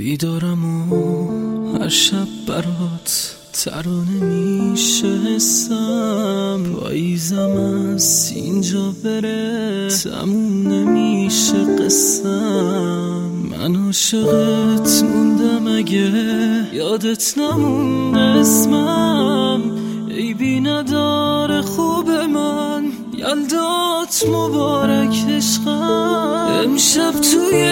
بیدارم و هر شب برات ترانه میشه حسم، پاییزم از اینجا بره تموم نمیشه قسم. من عاشقت موندم اگه یادت نمونده اسمم، عیبی نداره خوب من، یلدات مبارک عشقم. امشب توی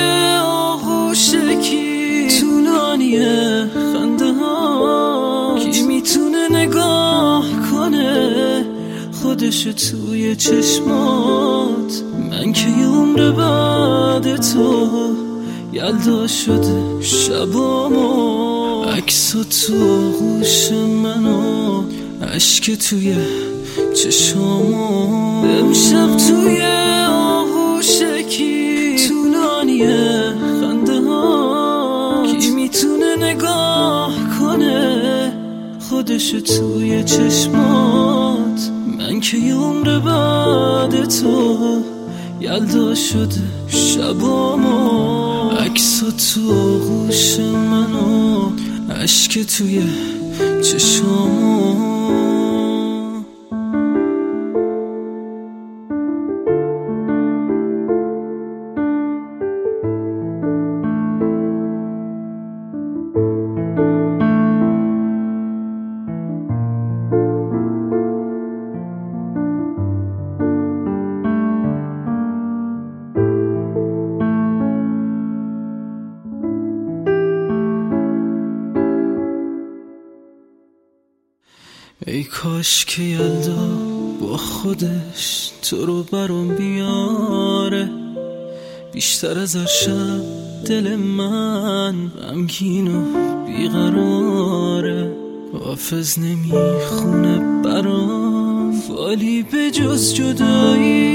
آغوشکی طولانیه خنده ها، کی میتونه نگاه کنه خودشو توی چشمات؟ من که یه عمر بعد تو یلدا شده شبامو، عکسا تو آغوش منو، عشق توی چشامو. امشب توی آغوشکی طولانیه خنده ها، کی میتونه نگاه کنه خودشو توی چشمات؟ من که یه عمر بعد تو یلدا شده شبامو، عکسا تو آغوش منو، عشق توی چشامو. ای کاش که یلدا با خودش تو رو برام بیاره، بیشتر از هر شب دل من غمگین و بیقراره. حافظ نمیخونه برام فالی به جز جدایی،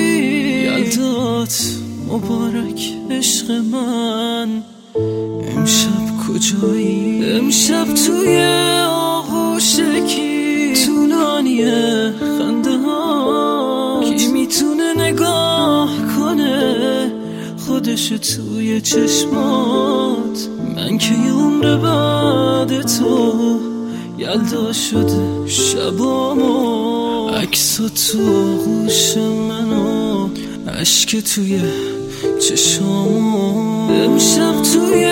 یلدات مبارک عشق من. امشب کجایی؟ امشب توی آغوشکی طولانیه خنده ها، کی میتونه نگاه کنه خودشو توی چشمات؟ من که یه عمر بعد تو یلدا شده شبامو، عکسا تو آغوش منو، عشق توی چشامو. امشب توی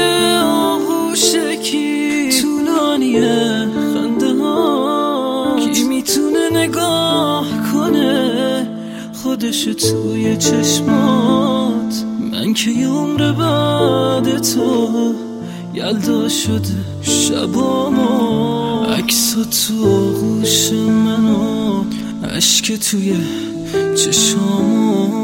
آغوشکی طولانیه خنده ها، کی میتونه نگاه کنه خودشو توی چشمات؟ من که یه عمر بعد تو یلدا شده شبامو، عکسا تو آغوش منو، عشق توی چشامو.